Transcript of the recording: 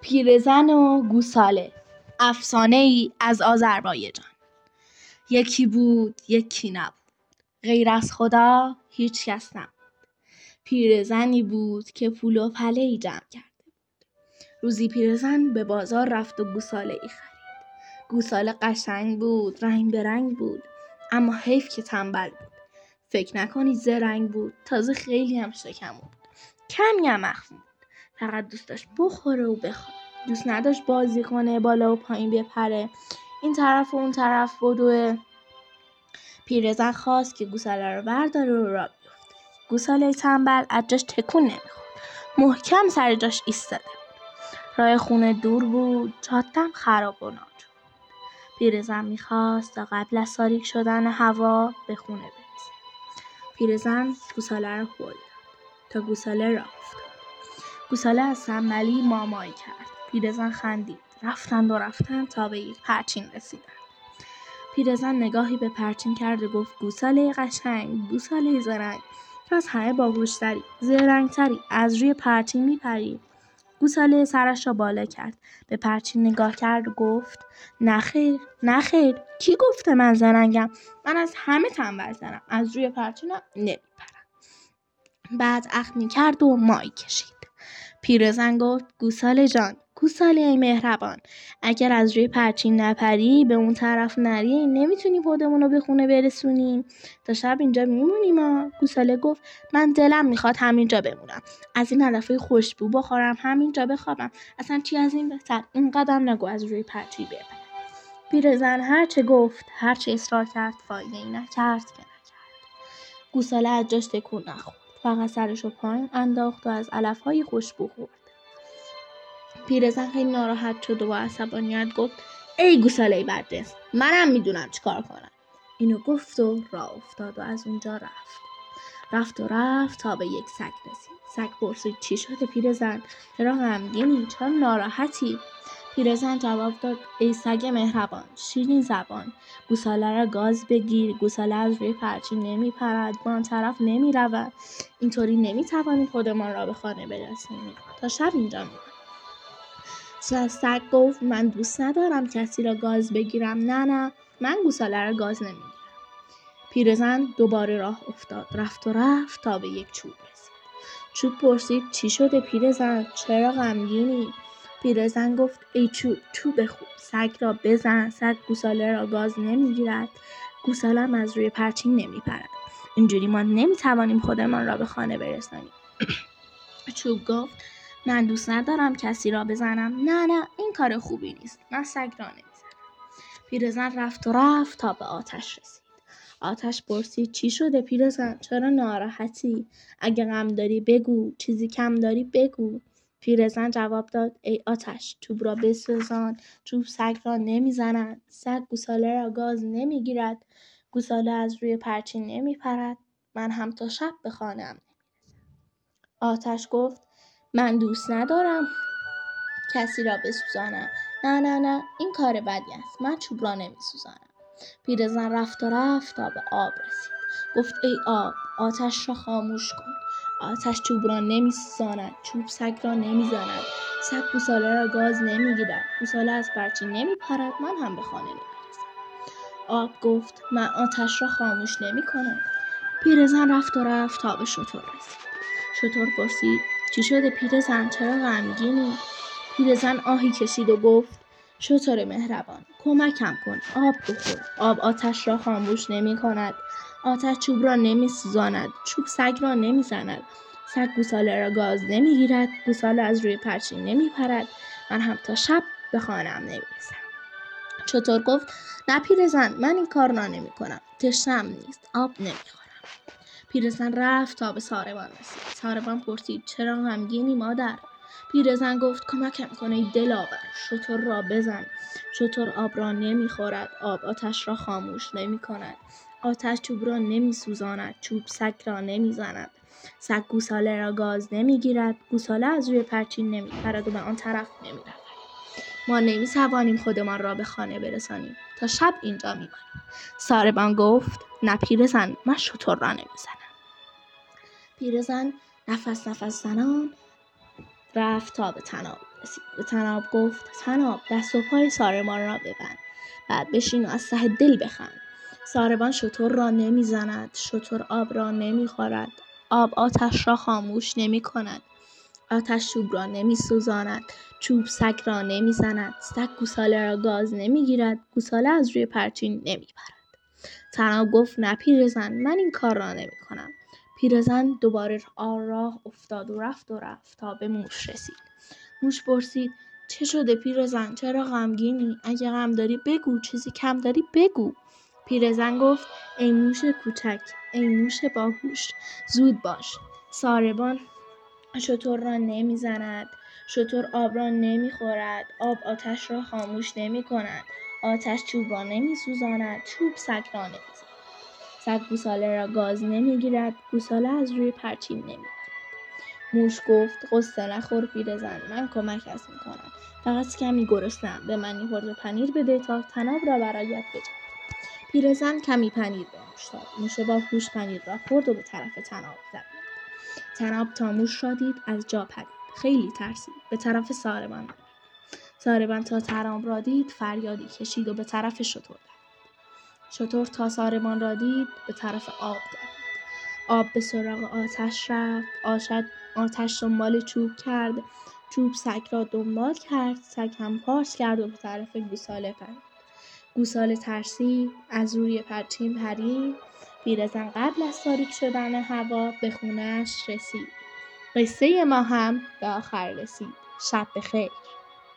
پیرزن و گوساله، افسانه‌ای از آذربایجان. یکی بود یکی نبود، غیر از خدا هیچ کس نبود. پیرزنی بود که پول و پله‌ای جمع کرده بود. روزی پیرزن به بازار رفت و گوساله‌ای خرید. گوساله قشنگ بود، رنگ به رنگ بود، اما حیف که تنبل بود. فکر نکنید زرنگ بود، تازه خیلی هم شکم بود. کمی هم مخفون بود. فقط دوست داشت بخوره و بخوره. دوست نداشت بازی کنه، بالا و پایین بپره، این طرف و اون طرف بدوه. پیرزن خواست که گوساله رو برداره و راه بیفته. گوساله تنبل از جاش تکون نمیخورد، محکم سر جاش ایستاده بود. راه خونه دور بود، جاده‌ام خراب و ناجور. پیرزن میخواست تا قبل از تاریک شدن هوا به خونه برسه. پیرزن گوساله رو هل داد تا گوساله راه افتاد. گوساله از تنبلی مامایی کرد. پیرزن خندید. رفتند تا به یک پرچین رسیدند. پیرزن نگاهی به پرچین کرد و گفت: گوساله قشنگ، گوساله زرنگ، تو از همه باهوش‌تری، زرنگ‌تری، از روی پرچین میپری. گوساله سرش را بالا کرد، به پرچین نگاه کرد و گفت: نخیر، کی گفته من زرنگم؟ من از همه تنبل‌ترم، از روی پرچینم نمیپرم. بعد اخمی کرد و مای کشید. پیرزن گفت: گوساله جان، گوساله مهربان، اگر از روی پرچین نپری، به اون طرف نری، نمیتونی خودمون رو به خونه برسونیم. تا شب اینجا میمونیم ها. گوساله گفت: من دلم میخواد همینجا بمونم، از این علفای خوشبو بخورم، همینجا بخوابم. اصلا چی از این بهتر؟ این قدم نگو از روی پرچین بپر. پیرزن هرچه گفت، هرچه اصرار کرد، فایده‌ای نکرد. گوساله از جاش تکون نخورد، فقط سرشو پایین انداخت و از علف‌های خوشبو خورد. پیرزن خیلی ناراحت شد و با عصبانیت گفت: ای گوساله بدجنس، منم میدونم چیکار کنم. اینو گفت و راه افتاد و از اونجا رفت تا به یک سگ رسید. سگ پرسید: چی شده پیرزن؟ چرا غمگینی؟ چرا ناراحتی؟ پیرزن جواب داد: ای سگ مهربان، شیرین زبان، گوساله را گاز بگیر. گوساله از روی پرچین نمیپرد، با آن طرف نمیرود. اینطوری نمیتوانیم خودمان را به خانه برسونیم. تا شب اینجا میمانیم. سگ گفت: من دوست ندارم کسی را گاز بگیرم. نه، من گوساله را گاز نمیگیرم. پیرزن دوباره راه افتاد، رفت تا به یک چوب رسید. چوب پرسید: چی شده پیرزن؟ چرا غمگینی؟ پیرزن گفت: ای چوب خوب، سگ را بزن. سگ گوساله را گاز نمیگیرد، گوساله هم از روی پرچین نمیپرد. اینجوری ما نمیتوانیم خودمان را به خانه برسانیم. چوب گفت: من دوست ندارم کسی را بزنم. نه، این کار خوبی نیست، من سگ را نمیزنم. پیرزن رفت تا به آتش رسید. آتش پرسید: چی شده پیرزن؟ چرا ناراحتی؟ اگه غم داری بگو، چیزی کم داری بگو. پیرزن جواب داد: ای آتش، چوب را بسوزان. چوب سگ را نمیزند، سگ گوساله را گاز نمیگیرد، گوساله از روی پرچین نمیپرد، من هم تا شب به خانه‌ام نمیرسم. آتش گفت: من دوست ندارم کسی را بسوزانم. نه، این کار بدی است، من چوب را نمیسوزانم. پیرزن رفت تا به آب رسید. گفت: ای آب، آتش را خاموش کن. آتش چوب را نمیسوزاند، چوب سگ را نمیزند، سگ گوساله را گاز نمیگیرد، گوساله از پرچین نمیپرد، من هم به خانه نمیرسم. آب گفت: من آتش را خاموش نمیکنم. پیرزن رفت تا به شتر رسید. شتر پرسید: چی شده پیرزن؟ چرا غمگینی؟ پیرزن آهی کشید و گفت: شتر مهربان، کمکم کن، آب بخور. آب آتش را خاموش نمی کند، آتش چوب را نمی سوزاند، چوب سگ را نمی زند، سگ گوساله را گاز نمی گیرد، گوساله از روی پرچین نمی پرد، من هم تا شب به خانه‌ام نمی رسم. شتر گفت: نه پیرزن، من این کار را نمی کنم، تشنه‌ام نیست، آب نمی خورم. پیرزن رفت تا به ساربان رسید. ساربان پرسید: چرا غمگینی مادر؟ پیرزن گفت: کمکم کن ای دلاور، شتر را بزن. شتر آب را نمیخورد، آب آتش را خاموش نمی کند، آتش چوب را نمی سوزاند، چوب سگ را نمی زند، سگ گوساله را گاز نمی گیرد، گوساله از روی پرچین نمی پرد و به آن طرف نمی رود. ما نمی توانیم خودمان را به خانه برسانیم، تا شب اینجا می مانیم. ساربان گفت: نه پیرزن، من شتر را نمی زنم. پیرزن نفس زنان رفت تا به طناب رسید. به طناب گفت طناب دست و پای ساربان را ببند، بعد بشین و از ته دل بخند. ساربان شتر را نمیزند، شتر آب را نمیخورد، آب آتش را خاموش نمی کند، آتش چوب را نمی سوزاند، چوب سگ را نمی زند، سگ گوساله را گاز نمی گیرد، گوساله از روی پرچین نمی پرد. طناب گفت نه پیرزن، من این کار را نمی کنم. پیرزن دوباره راه افتاد و رفت تا به موش رسید. موش پرسید چه شده پیرزن؟ چرا غمگینی؟ اگه غم داری بگو، چیزی کم داری بگو. پیرزن گفت ای موش کوچک، ای موش باهوش، زود باش. ساربان شتر را نمیزند، شتر آب را نمیخورد، آب آتش را خاموش نمی کند، آتش چوب را نمی سوزاند، چوب سگ را نمی زند، سگ گوساله را گاز نمی گیرد، گوساله از روی پرچین نمی پرد. موش گفت قصه نخور پیرزن، من کمکت می کنم، فقط کمی گرسنه‌ام، به من این خورده پنیر بده تا طناب را برایت بجویم. پیرزن کمی پنیر به موش داد. موش باهوش پنیر را خورد و به طرف طناب دوید. طناب تا موش را دید از جا پرید، خیلی ترسید، به طرف ساربان دوید. ساربان تا طناب را دید فریادی کشید و به طرف شتر دوید. شتر تا ساربان را دید به طرف آب دوید. آب به سراغ آتش رفت، آتش دنبال چوب کرد، چوب سگ را دنبال کرد، سگ هم پارس کرد و به طرف گوساله پرید. گوساله ترسید، از روی پرچین پرید. پیرزن قبل از تاریک شدن هوا به خونه‌اش رسید. قصه ما هم به آخر رسید. شب بخیر.